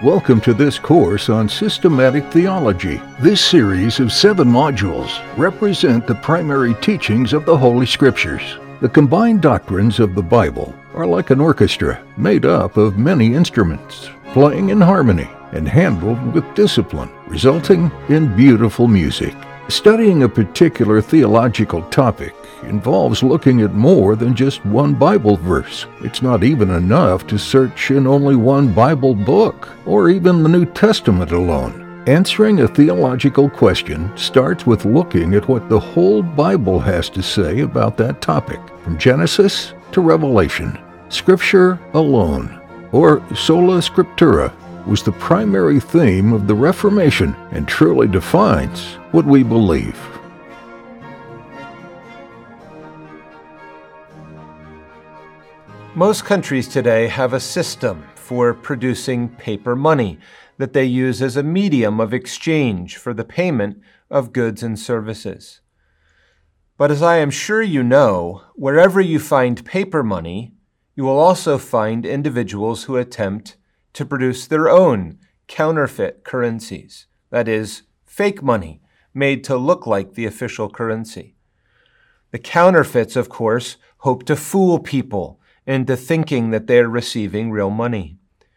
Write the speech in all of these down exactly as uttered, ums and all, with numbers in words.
Welcome to this course on systematic theology. This series of seven modules represent the primary teachings of the Holy Scriptures. The combined doctrines of the Bible are like an orchestra made up of many instruments, playing in harmony and handled with discipline, resulting in beautiful music. Studying a particular theological topic involves looking at more than just one Bible verse. It's not even enough to search in only one Bible book, or even the New Testament alone. Answering a theological question starts with looking at what the whole Bible has to say about that topic, from Genesis to Revelation. Scripture alone, or sola scriptura, was the primary theme of the Reformation and truly defines what we believe. Most countries today have a system for producing paper money that they use as a medium of exchange for the payment of goods and services. But as I am sure you know, wherever you find paper money, you will also find individuals who attempt to produce their own counterfeit currencies, that is, fake money made to look like the official currency. The counterfeits, of course, hope to fool people into thinking that they are receiving real money.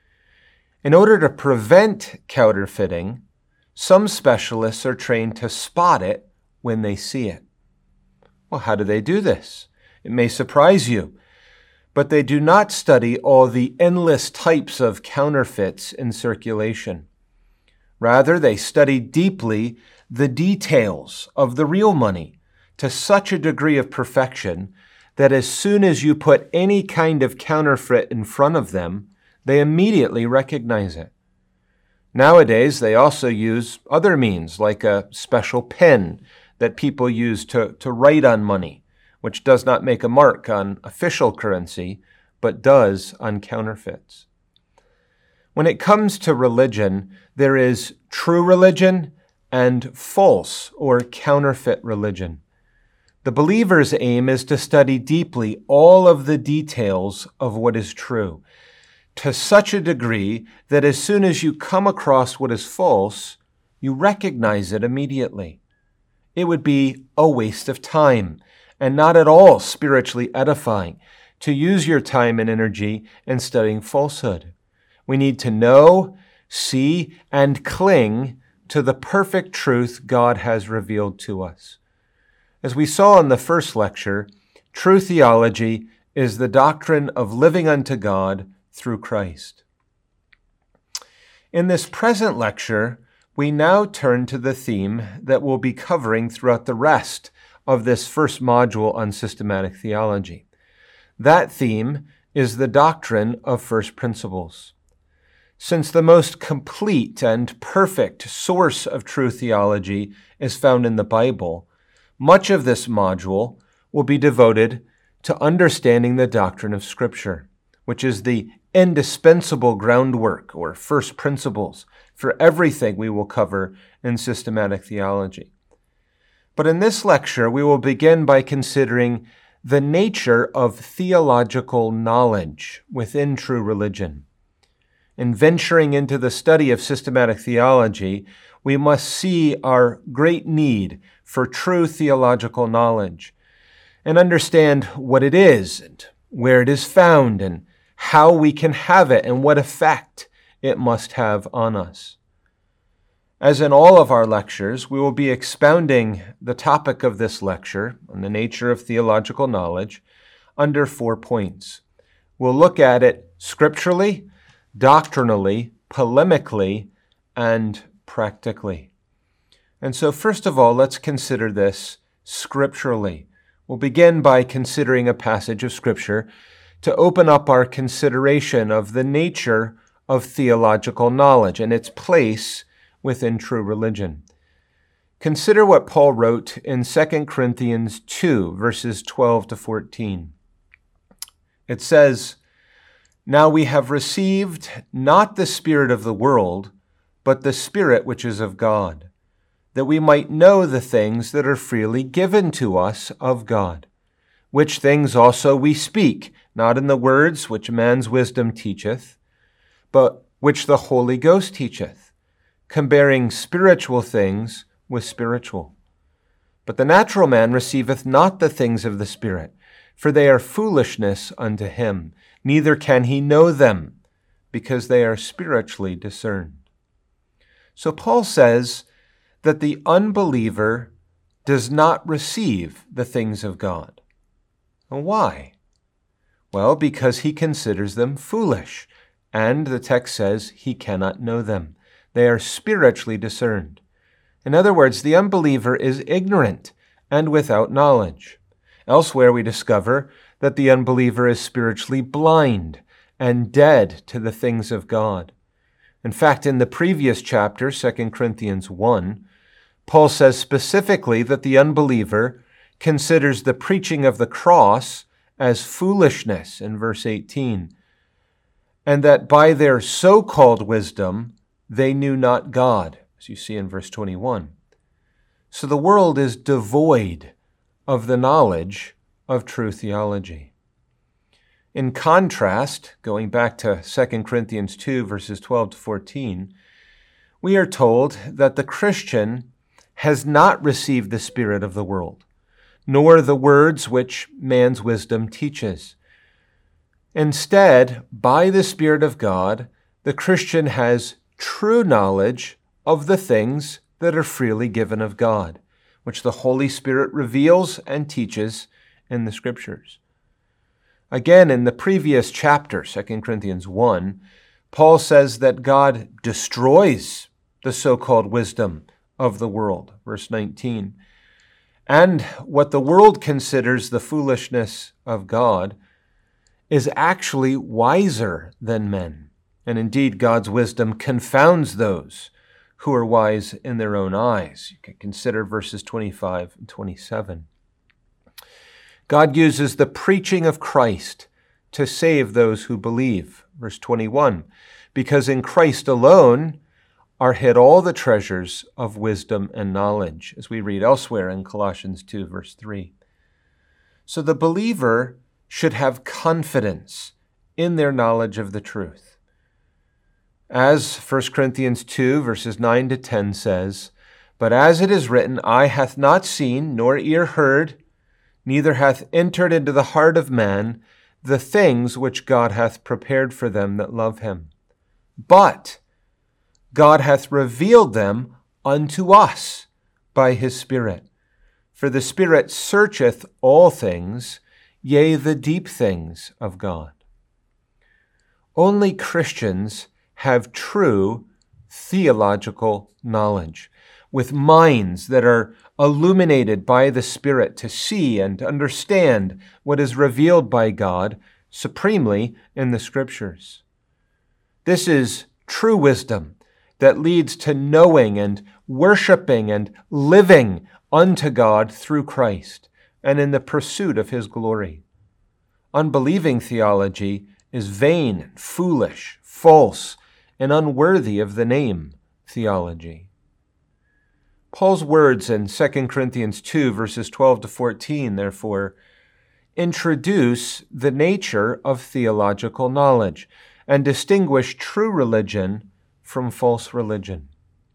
In order to prevent counterfeiting, some specialists are trained to spot it when they see it. Well, how do they do this? It may surprise you, but they do not study all the endless types of counterfeits in circulation. Rather, they study deeply the details of the real money to such a degree of perfection that as soon as you put any kind of counterfeit in front of them, they immediately recognize it. Nowadays, they also use other means, like a special pen that people use to, to write on money, which does not make a mark on official currency, but does on counterfeits. When it comes to religion, there is true religion and false or counterfeit religion. The believer's aim is to study deeply all of the details of what is true, to such a degree that as soon as you come across what is false, you recognize it immediately. It would be a waste of time and not at all spiritually edifying to use your time and energy in studying falsehood. We need to know, see, and cling to the perfect truth God has revealed to us. As we saw in the first lecture, true theology is the doctrine of living unto God through Christ. In this present lecture, we now turn to the theme that we'll be covering throughout the rest of this first module on systematic theology. That theme is the doctrine of first principles. Since the most complete and perfect source of true theology is found in the Bible, much of this module will be devoted to understanding the doctrine of Scripture, which is the indispensable groundwork or first principles for everything we will cover in systematic theology. But in this lecture, we will begin by considering the nature of theological knowledge within true religion. In venturing into the study of systematic theology, we must see our great need for true theological knowledge and understand what it is and where it is found and how we can have it and what effect it must have on us. As in all of our lectures, we will be expounding the topic of this lecture on the nature of theological knowledge under four points. We'll look at it scripturally, doctrinally, polemically, and practically. And so first of all, let's consider this scripturally. We'll begin by considering a passage of Scripture to open up our consideration of the nature of theological knowledge and its place within true religion. Consider what Paul wrote in Second Corinthians two, verses twelve to fourteen. It says, "Now we have received not the spirit of the world, but the Spirit which is of God, that we might know the things that are freely given to us of God, which things also we speak, not in the words which man's wisdom teacheth, but which the Holy Ghost teacheth, comparing spiritual things with spiritual. But the natural man receiveth not the things of the Spirit, for they are foolishness unto him, neither can he know them, because they are spiritually discerned. So Paul says that the unbeliever does not receive the things of God. And why? Well, because he considers them foolish, and the text says he cannot know them. They are spiritually discerned. In other words, the unbeliever is ignorant and without knowledge. Elsewhere we discover that the unbeliever is spiritually blind and dead to the things of God. In fact, in the previous chapter, Second Corinthians one, Paul says specifically that the unbeliever considers the preaching of the cross as foolishness in verse eighteen, and that by their so-called wisdom they knew not God, as you see in verse twenty-one. So the world is devoid of the knowledge of true theology. In contrast, going back to Second Corinthians two, verses twelve to fourteen, we are told that the Christian has not received the spirit of the world, nor the words which man's wisdom teaches. Instead, by the Spirit of God, the Christian has true knowledge of the things that are freely given of God, which the Holy Spirit reveals and teaches in the Scriptures. Again, in the previous chapter, Second Corinthians one, Paul says that God destroys the so-called wisdom of the world, verse nineteen. And what the world considers the foolishness of God is actually wiser than men. And indeed, God's wisdom confounds those who are wise in their own eyes. You can consider verses twenty-five and twenty-seven. God uses the preaching of Christ to save those who believe. Verse twenty-one, because in Christ alone are hid all the treasures of wisdom and knowledge, as we read elsewhere in Colossians two, verse three. So the believer should have confidence in their knowledge of the truth. As First Corinthians two, verses nine to ten says, but as it is written, eye hath not seen, nor ear heard, neither hath entered into the heart of man the things which God hath prepared for them that love him. But God hath revealed them unto us by his Spirit. For the Spirit searcheth all things, yea, the deep things of God. Only Christians have true theological knowledge, with minds that are illuminated by the Spirit to see and understand what is revealed by God supremely in the Scriptures. This is true wisdom that leads to knowing and worshiping and living unto God through Christ and in the pursuit of his glory. Unbelieving theology is vain and foolish, false, and unworthy of the name theology. Paul's words in Second Corinthians two, verses twelve to fourteen, therefore, introduce the nature of theological knowledge and distinguish true religion from false religion.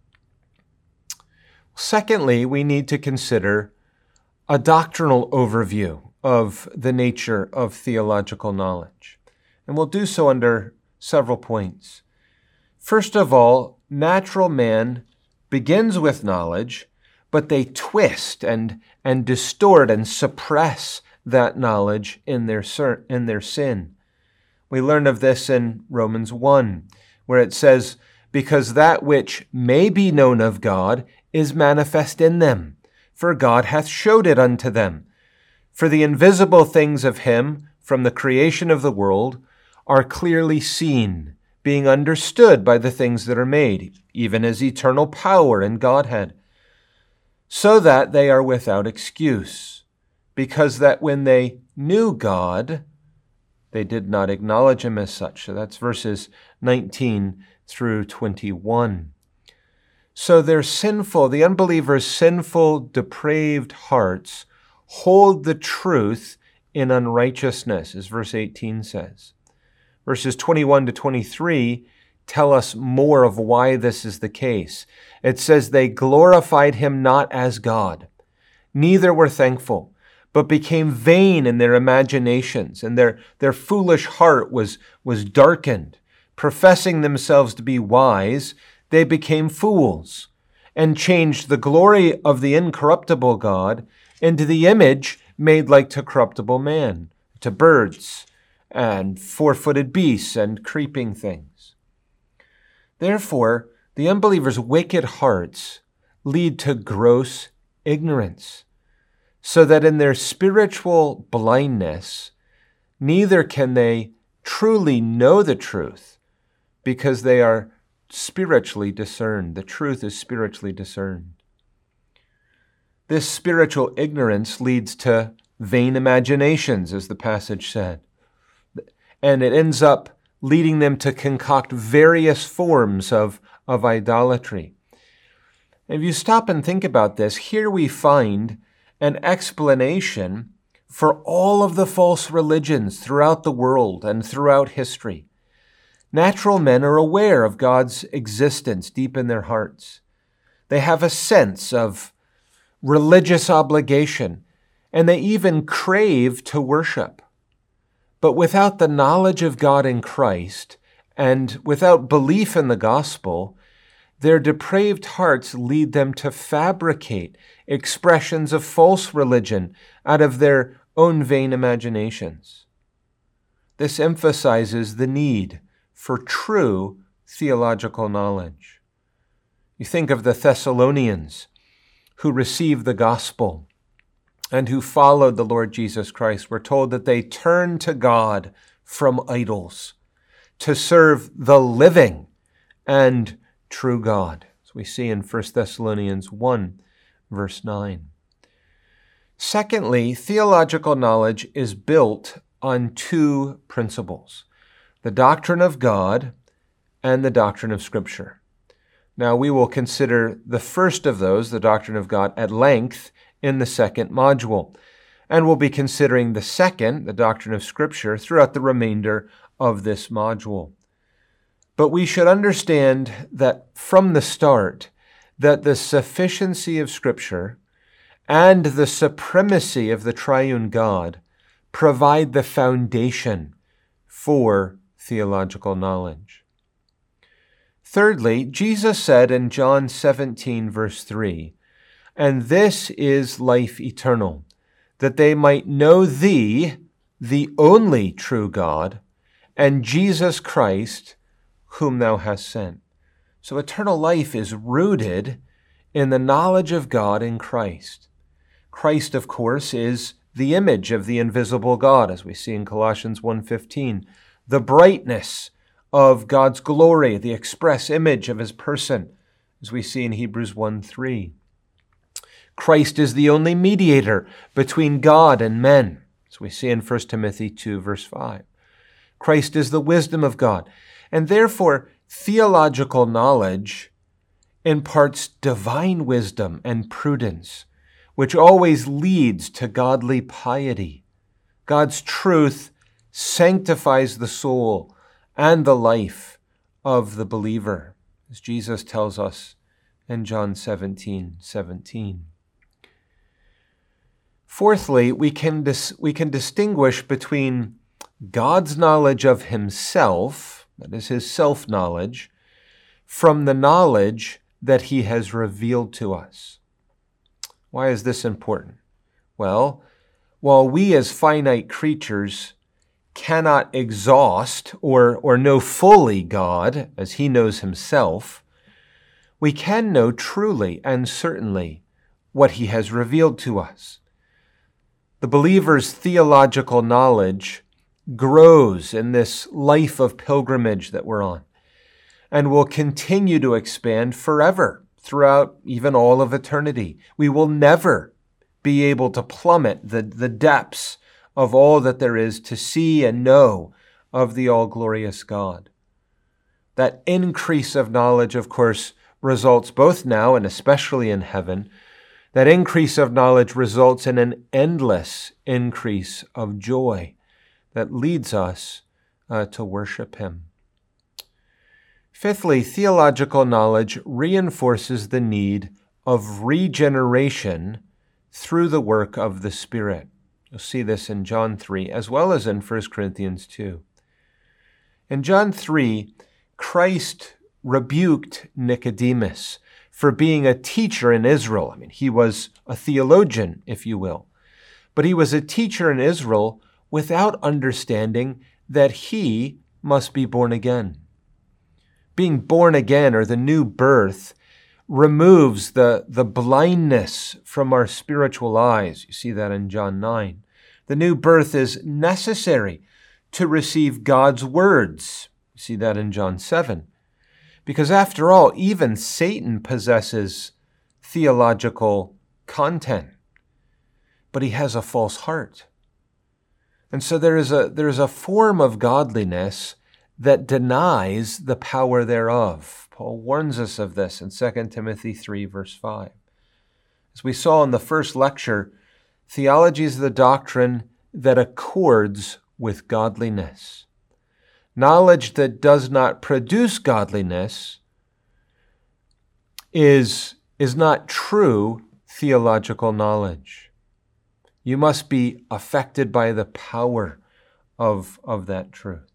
Secondly, we need to consider a doctrinal overview of the nature of theological knowledge. And we'll do so under several points. First of all, natural man begins with knowledge, but they twist and, and distort and suppress that knowledge in their, in their sin. We learn of this in Romans one, where it says, because that which may be known of God is manifest in them, for God hath showed it unto them. For the invisible things of him from the creation of the world are clearly seen, being understood by the things that are made, even as eternal power and Godhead, so that they are without excuse, because that when they knew God, they did not acknowledge him as such. So that's verses nineteen through twenty-one. So their sinful, the unbelievers' sinful, depraved hearts hold the truth in unrighteousness, as verse eighteen says. Verses twenty-one to twenty-three tell us more of why this is the case. It says, they glorified him not as God, neither were thankful, but became vain in their imaginations, and their, their foolish heart was, was darkened. Professing themselves to be wise, they became fools, and changed the glory of the incorruptible God into the image made like to corruptible man, to birds, and four-footed beasts, and creeping things. Therefore, the unbelievers' wicked hearts lead to gross ignorance, so that in their spiritual blindness, neither can they truly know the truth, because they are spiritually discerned. The truth is spiritually discerned. This spiritual ignorance leads to vain imaginations, as the passage said. And it ends up leading them to concoct various forms of, of idolatry. If you stop and think about this, here we find an explanation for all of the false religions throughout the world and throughout history. Natural men are aware of God's existence deep in their hearts. They have a sense of religious obligation, and they even crave to worship. But without the knowledge of God in Christ, and without belief in the gospel, their depraved hearts lead them to fabricate expressions of false religion out of their own vain imaginations. This emphasizes the need for true theological knowledge. You think of the Thessalonians who received the gospel and who followed the Lord Jesus Christ. We're told that they turned to God from idols to serve the living and true God, as we see in First Thessalonians one, verse nine. Secondly, theological knowledge is built on two principles: the doctrine of God and the doctrine of Scripture. Now, we will consider the first of those, the doctrine of God, at length in the second module, and we'll be considering the second, the doctrine of Scripture, throughout the remainder of this module. But we should understand that from the start, that the sufficiency of Scripture and the supremacy of the triune God provide the foundation for theological knowledge. Thirdly, Jesus said in John seventeen, verse three, "And this is life eternal, that they might know thee, the only true God, and Jesus Christ, whom thou hast sent." So eternal life is rooted in the knowledge of God in Christ. Christ, of course, is the image of the invisible God, as we see in Colossians one fifteen, the brightness of God's glory, the express image of his person, as we see in Hebrews one three. Christ is the only mediator between God and men, as we see in First Timothy two, verse five. Christ is the wisdom of God, and therefore theological knowledge imparts divine wisdom and prudence, which always leads to godly piety. God's truth sanctifies the soul and the life of the believer, as Jesus tells us in John seventeen seventeen. Fourthly, we can, dis- we can distinguish between God's knowledge of himself, that is his self-knowledge, from the knowledge that he has revealed to us. Why is this important? Well, while we as finite creatures cannot exhaust or, or know fully God as he knows himself, we can know truly and certainly what he has revealed to us. The believer's theological knowledge grows in this life of pilgrimage that we're on and will continue to expand forever throughout even all of eternity. We will never be able to plummet the, the depths of all that there is to see and know of the all-glorious God. That increase of knowledge, of course, results both now and especially in heaven. That increase of knowledge results in an endless increase of joy that leads us uh, to worship him. Fifthly, theological knowledge reinforces the need of regeneration through the work of the Spirit. You'll see this in John three, as well as in First Corinthians two. In John three, Christ rebuked Nicodemus for being a teacher in Israel. I mean, he was a theologian, if you will. But he was a teacher in Israel without understanding that he must be born again. Being born again, or the new birth, removes the, the blindness from our spiritual eyes. You see that in John nine. The new birth is necessary to receive God's words. You see that in John seven. Because after all, even Satan possesses theological content, but he has a false heart. And so there is a, there is a form of godliness that denies the power thereof. Paul warns us of this in Second Timothy three, verse five. As we saw in the first lecture, theology is the doctrine that accords with godliness. Knowledge that does not produce godliness is, is not true theological knowledge. You must be affected by the power of, of that truth.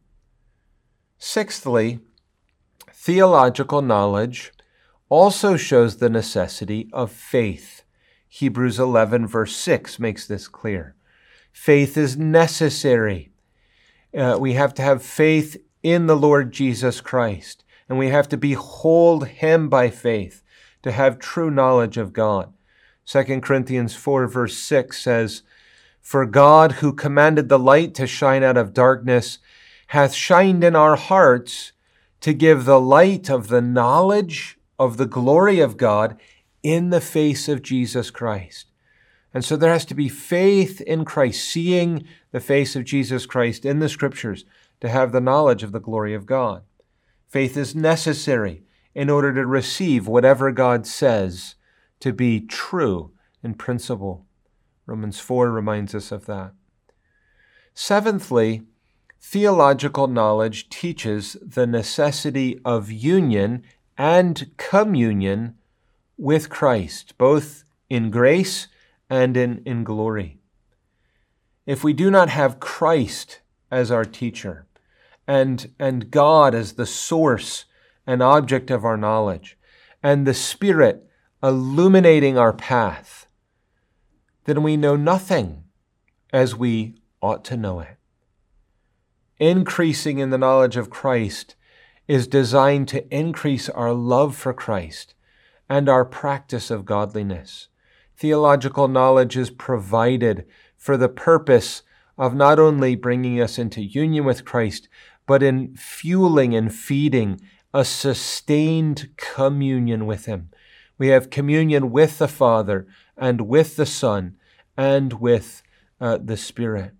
Sixthly, theological knowledge also shows the necessity of faith. Hebrews eleven, verse six makes this clear. Faith is necessary. Uh, we have to have faith in the Lord Jesus Christ, and we have to behold him by faith to have true knowledge of God. Second Corinthians four, verse six says, "For God, who commanded the light to shine out of darkness, hath shined in our hearts to give the light of the knowledge of the glory of God in the face of Jesus Christ." And so there has to be faith in Christ, seeing the face of Jesus Christ in the Scriptures to have the knowledge of the glory of God. Faith is necessary in order to receive whatever God says to be true in principle. Romans four reminds us of that. Seventhly, theological knowledge teaches the necessity of union and communion with Christ, both in grace and in, in glory. If we do not have Christ as our teacher and, and God as the source and object of our knowledge, and the Spirit illuminating our path, then we know nothing as we ought to know it. Increasing in the knowledge of Christ is designed to increase our love for Christ and our practice of godliness. Theological knowledge is provided for the purpose of not only bringing us into union with Christ, but in fueling and feeding a sustained communion with him. We have communion with the Father and with the Son and with uh, the Spirit.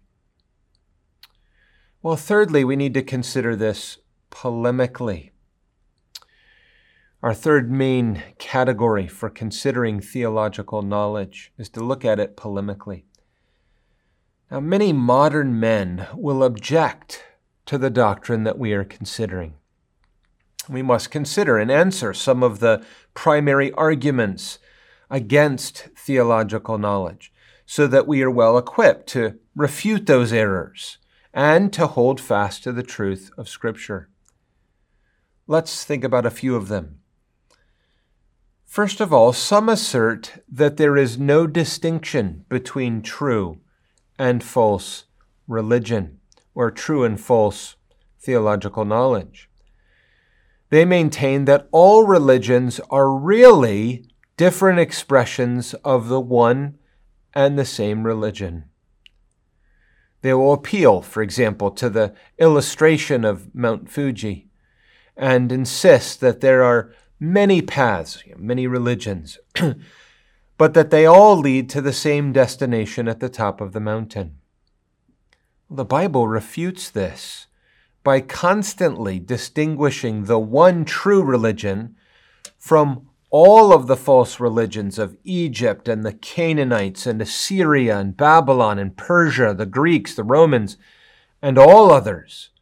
Well, thirdly, we need to consider this polemically. Our third main category for considering theological knowledge is to look at it polemically. Now, many modern men will object to the doctrine that we are considering. We must consider and answer some of the primary arguments against theological knowledge so that we are well equipped to refute those errors and to hold fast to the truth of Scripture. Let's think about a few of them. First of all, some assert that there is no distinction between true and false religion, or true and false theological knowledge. They maintain that all religions are really different expressions of the one and the same religion. They will appeal, for example, to the illustration of Mount Fuji and insist that there are many paths, many religions, but that they all lead to the same destination at the top of the mountain. The Bible refutes this by constantly distinguishing the one true religion from all of the false religions of Egypt and the Canaanites and Assyria and Babylon and Persia, the Greeks, the Romans, and all others,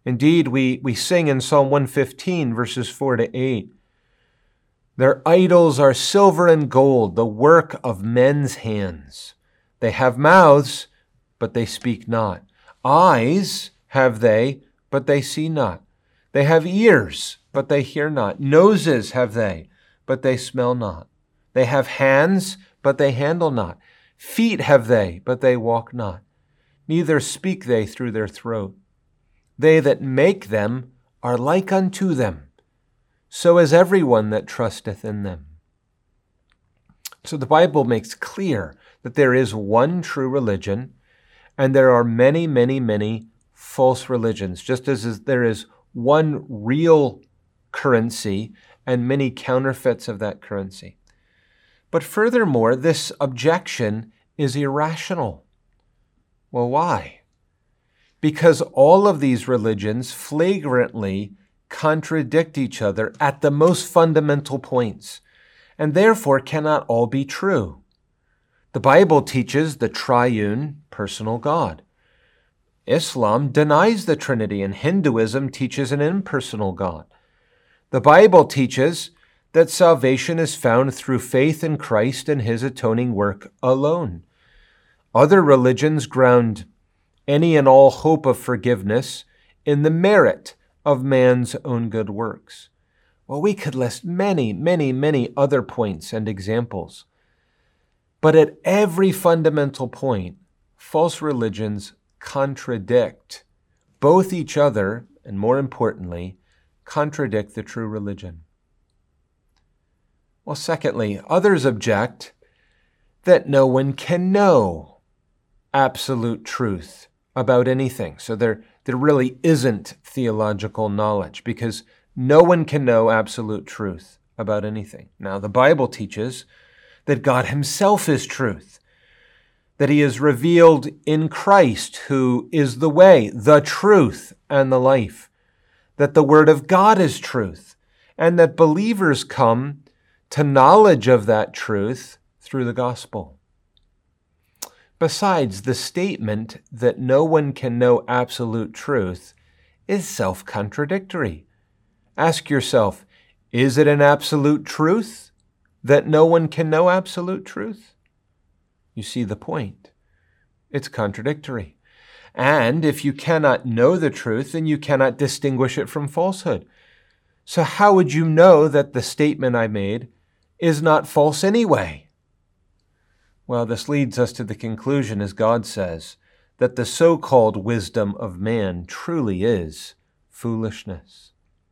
Indeed, we, we sing in Psalm one fifteen, verses four to eight, "Their idols are silver and gold, the work of men's hands. They have mouths, but they speak not. Eyes have they, but they see not. They have ears, but they hear not. Noses have they, but they smell not. They have hands, but they handle not. Feet have they, but they walk not. Neither speak they through their throat. They that make them are like unto them. So is everyone that trusteth in them." So the Bible makes clear that there is one true religion, and there are many, many, many false religions, just as there is one real currency and many counterfeits of that currency. But furthermore, this objection is irrational. Well, why? Because all of these religions flagrantly contradict each other at the most fundamental points, and therefore cannot all be true. The Bible teaches the triune personal God. Islam denies the Trinity, and Hinduism teaches an impersonal God. The Bible teaches that salvation is found through faith in Christ and his atoning work alone. Other religions ground any and all hope of forgiveness in the merit of man's own good works. Well, we could list many, many, many other points and examples. But at every fundamental point, false religions contradict both each other, and more importantly, contradict the true religion. Well, secondly, others object that no one can know absolute truth about anything. So there, there really isn't theological knowledge, because no one can know absolute truth about anything. Now, the Bible teaches that God himself is truth, that he is revealed in Christ, who is the way, the truth, and the life, that the Word of God is truth, and that believers come to knowledge of that truth through the gospel. Besides, the statement that no one can know absolute truth is self-contradictory. Ask yourself, is it an absolute truth that no one can know absolute truth? You see the point. It's contradictory. And if you cannot know the truth, then you cannot distinguish it from falsehood. So how would you know that the statement I made is not false anyway? Well, this leads us to the conclusion, as God says, that the so-called wisdom of man truly is foolishness.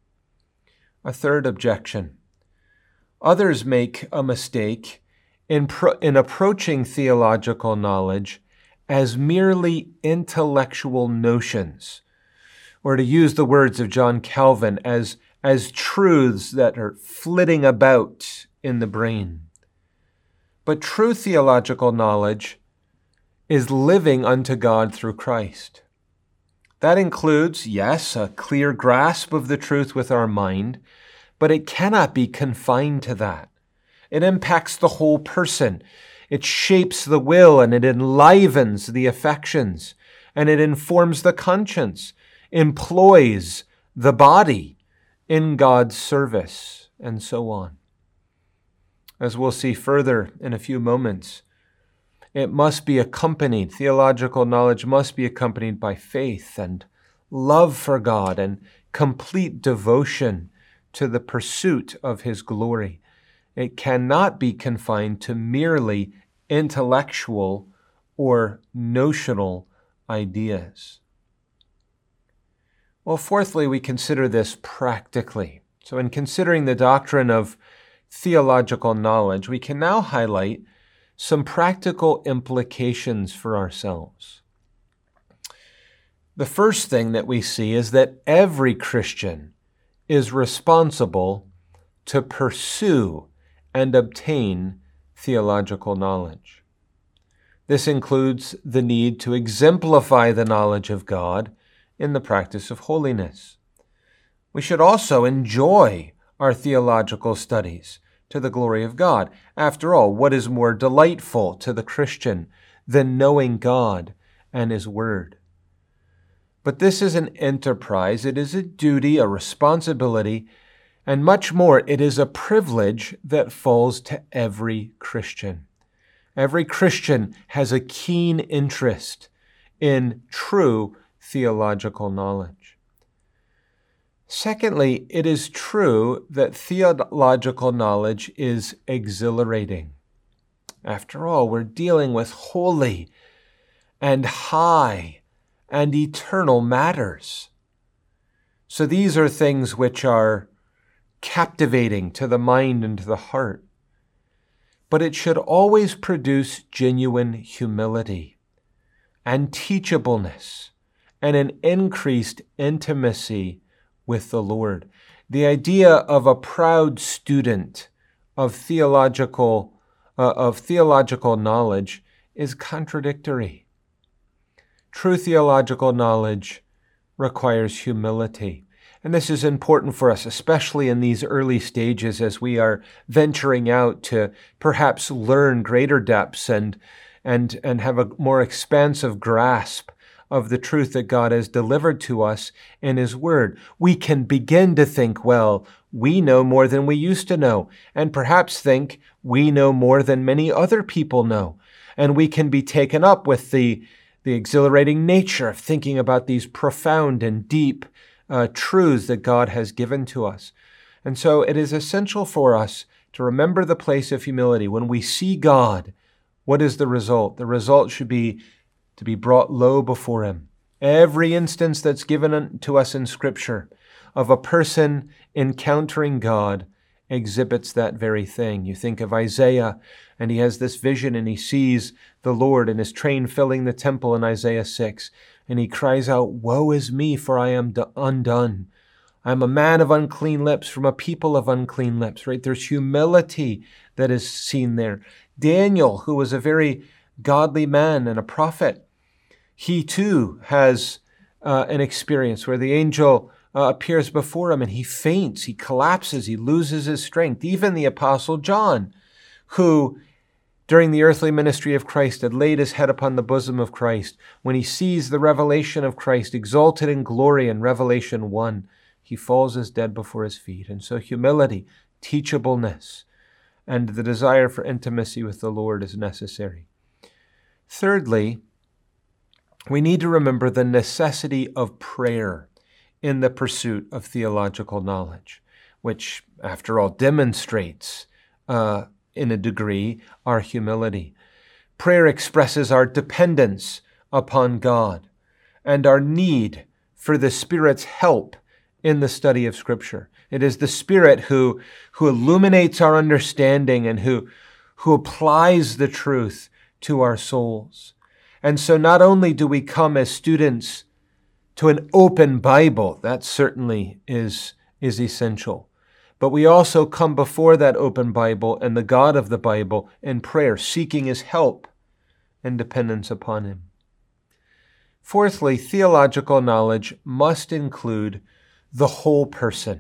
A third objection. Others make a mistake in, pro- in approaching theological knowledge as merely intellectual notions, or to use the words of John Calvin, as, as truths that are flitting about in the brain. But true theological knowledge is living unto God through Christ. That includes, yes, a clear grasp of the truth with our mind, but it cannot be confined to that. It impacts the whole person. It shapes the will, and it enlivens the affections, and it informs the conscience, employs the body in God's service, and so on. As we'll see further in a few moments, it must be accompanied, theological knowledge must be accompanied by faith and love for God and complete devotion to the pursuit of his glory. It cannot be confined to merely intellectual or notional ideas. Well, fourthly, we consider this practically. So in considering the doctrine of theological knowledge, we can now highlight some practical implications for ourselves. The first thing that we see is that every Christian is responsible to pursue and obtain theological knowledge. This includes the need to exemplify the knowledge of God in the practice of holiness. We should also enjoy our theological studies to the glory of God. After all, what is more delightful to the Christian than knowing God and his Word? But this is an enterprise. It is a duty, a responsibility, and much more, it is a privilege that falls to every Christian. Every Christian has a keen interest in true theological knowledge. Secondly, it is true that theological knowledge is exhilarating. After all, we're dealing with holy and high and eternal matters. So these are things which are captivating to the mind and to the heart. But it should always produce genuine humility and teachableness and an increased intimacy with the Lord. The idea of a proud student of theological uh, of theological knowledge is contradictory. True theological knowledge requires humility. And this is important for us, especially in these early stages as we are venturing out to perhaps learn greater depths and, and, and have a more expansive grasp of the truth that God has delivered to us in His Word. We can begin to think, well, we know more than we used to know, and perhaps think we know more than many other people know. And we can be taken up with the, the exhilarating nature of thinking about these profound and deep Uh, truths that God has given to us. And so it is essential for us to remember the place of humility. When we see God, what is the result? The result should be to be brought low before Him. Every instance that's given to us in Scripture of a person encountering God exhibits that very thing. You think of Isaiah, and he has this vision, and he sees the Lord and His train filling the temple in Isaiah six. And he cries out, "Woe is me, for I am undone. I am a man of unclean lips, from a people of unclean lips," right? There's humility that is seen there. Daniel, who was a very godly man and a prophet, he too has uh, an experience where the angel uh, appears before him and he faints, he collapses, he loses his strength. Even the Apostle John, who during the earthly ministry of Christ had laid his head upon the bosom of Christ, when he sees the revelation of Christ exalted in glory in Revelation one, he falls as dead before His feet. And so humility, teachableness, and the desire for intimacy with the Lord is necessary. Thirdly, we need to remember the necessity of prayer in the pursuit of theological knowledge, which, after all, demonstrates uh, in a degree, our humility. Prayer expresses our dependence upon God and our need for the Spirit's help in the study of Scripture. It is the Spirit who, who illuminates our understanding and who, who applies the truth to our souls. And so not only do we come as students to an open Bible, that certainly is, is essential, but we also come before that open Bible and the God of the Bible in prayer, seeking His help and dependence upon Him. Fourthly, theological knowledge must include the whole person.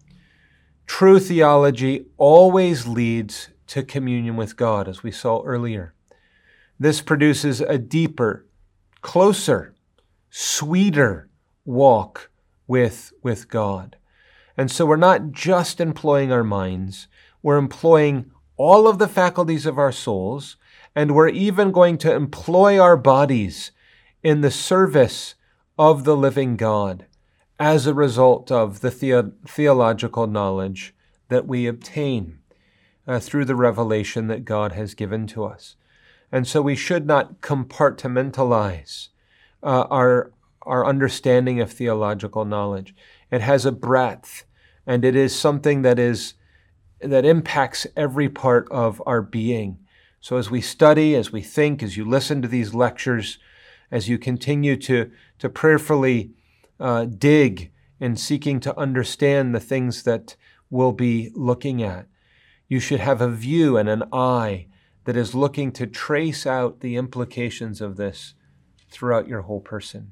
True theology always leads to communion with God, as we saw earlier. This produces a deeper, closer, sweeter walk with, with God. And so we're not just employing our minds, we're employing all of the faculties of our souls, and we're even going to employ our bodies in the service of the living God as a result of the, the- theological knowledge that we obtain uh, through the revelation that God has given to us. And so we should not compartmentalize uh, our, our understanding of theological knowledge. It has a breadth, and it is something that is that impacts every part of our being. So as we study, as we think, as you listen to these lectures, as you continue to, to prayerfully uh, dig in seeking to understand the things that we'll be looking at, you should have a view and an eye that is looking to trace out the implications of this throughout your whole person.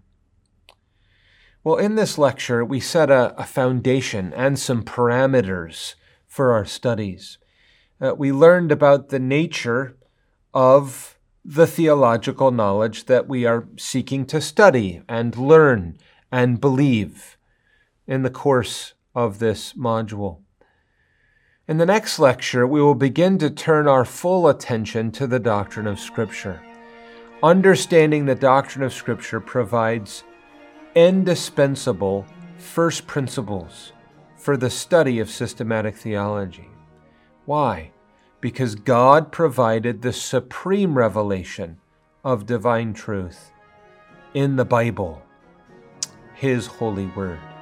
Well, in this lecture, we set a, a foundation and some parameters for our studies. Uh, we learned about the nature of the theological knowledge that we are seeking to study and learn and believe in the course of this module. In the next lecture, we will begin to turn our full attention to the doctrine of Scripture. Understanding the doctrine of Scripture provides indispensable first principles for the study of systematic theology. Why? Because God provided the supreme revelation of divine truth in the Bible, His holy word.